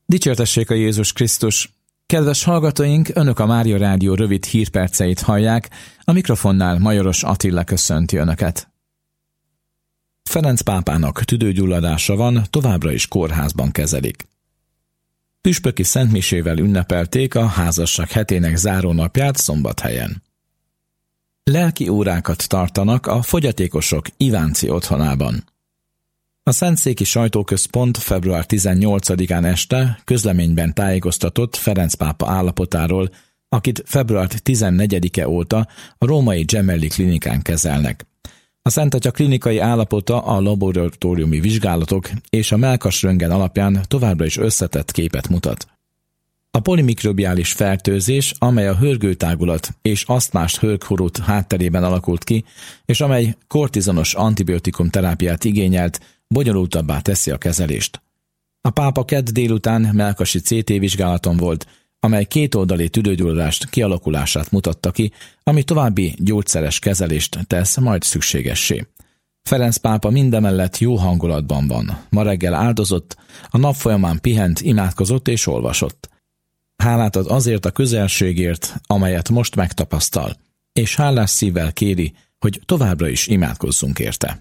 Dicsértessék a Jézus Krisztus! Kedves hallgatóink, Önök a Mária Rádió rövid hírperceit hallják, a mikrofonnál Majoros Attila köszönti Önöket. Ferenc pápának tüdőgyulladása van, továbbra is kórházban kezelik. Püspöki szentmisével ünnepelték a házasság hetének zárónapját Szombathelyen. Lelki órákat tartanak a fogyatékosok Ivánci otthonában. A Szentszéki Sajtóközpont február 18-án este közleményben tájékoztatott Ferenc pápa állapotáról, akit február 14-e óta a római Gemelli klinikán kezelnek. A Szentatya klinikai állapota a laboratóriumi vizsgálatok és a mellkasröntgen alapján továbbra is összetett képet mutat. A polimikrobiális fertőzés, amely a hörgőtágulat és asztmás hörghorút hátterében alakult ki, és amely kortizonos antibiotikum terápiát igényelt, bonyolultabbá teszi a kezelést. A pápa kedd délután mellkasi CT vizsgálaton volt, amely kétoldali tüdőgyulladást kialakulását mutatta ki, ami további gyógyszeres kezelést tesz majd szükségessé. Ferenc pápa mindemellett jó hangulatban van. Ma reggel áldozott, a nap folyamán pihent, imádkozott és olvasott. Hálát ad azért a közelségért, amelyet most megtapasztal, és hálás szívvel kéri, hogy továbbra is imádkozzunk érte.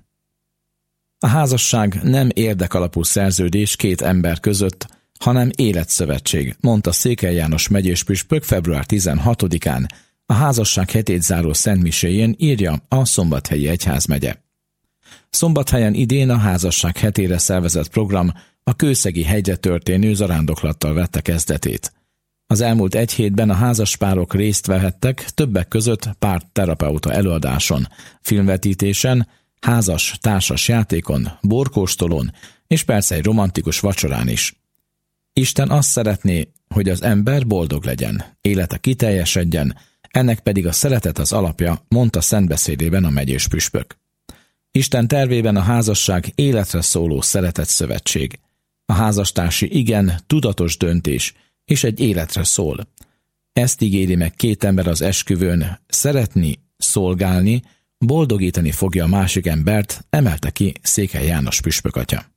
A házasság nem érdekalapú szerződés két ember között, hanem életszövetség, mondta Székely János megyés püspök február 16-án, a házasság hetét záró szentmiséjén, írja a Szombathelyi Egyházmegye. Szombathelyen idén a házasság hetére szervezett program a Kőszegi hegyre történő zarándoklattal vette kezdetét. Az elmúlt egy hétben a házaspárok részt vehettek, többek között pártterapeuta előadáson, filmvetítésen, házas társas játékon, borkóstolón és persze egy romantikus vacsorán is. Isten azt szeretné, hogy az ember boldog legyen, élete kiteljesedjen, ennek pedig a szeretet az alapja, mondta szentbeszédében a megyés püspök. Isten tervében a házasság életre szóló szeretett szövetség. A házastársi igen tudatos döntés, és egy életre szól. Ezt ígéri meg két ember az esküvőn, szeretni, szolgálni, boldogítani fogja a másik embert, emelte ki Székely János püspök atya.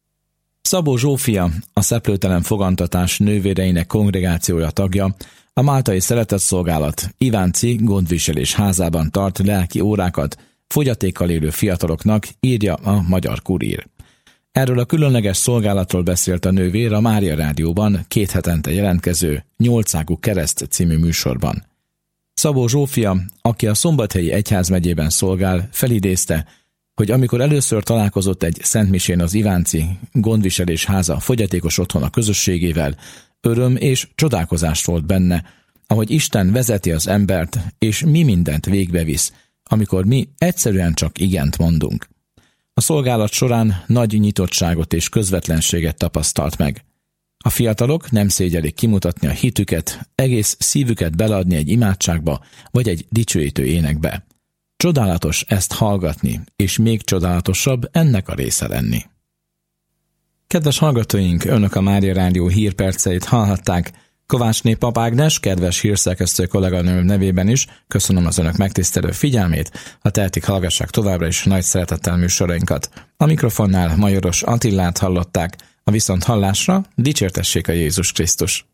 Szabó Zsófia, a Szeplőtelen Fogantatás nővéreinek kongregációja tagja, a Máltai Szeretetszolgálat Ivánci gondviselés házában tart lelki órákat fogyatékkal élő fiataloknak, írja a Magyar Kurír. Erről a különleges szolgálatról beszélt a nővér a Mária Rádióban 2 hetente jelentkező 8 ágú kereszt című műsorban. Szabó Zsófia, aki a Szombathelyi Egyházmegyében szolgál, felidézte, hogy amikor először találkozott egy szentmisén az Ivánci gondviselés háza fogyatékos otthona közösségével, öröm és csodálkozás volt benne, ahogy Isten vezeti az embert, és mi mindent végbevisz, amikor mi egyszerűen csak igent mondunk. A szolgálat során nagy nyitottságot és közvetlenséget tapasztalt meg. A fiatalok nem szégyelik kimutatni a hitüket, egész szívüket beleadni egy imádságba vagy egy dicsőítő énekbe. Csodálatos ezt hallgatni, és még csodálatosabb ennek a része lenni. Kedves hallgatóink, Önök a Mária Rádió hírperceit hallhatták. Kovácsné Pap Ágnes, kedves hírszerkesztő kolléganőm nevében is köszönöm az Önök megtisztelő figyelmét, ha tehetik, hallgassák továbbra is nagy szeretettel műsorainkat. A mikrofonnál Majoros Attilát hallották, a viszonthallásra dicsértessék a Jézus Krisztus.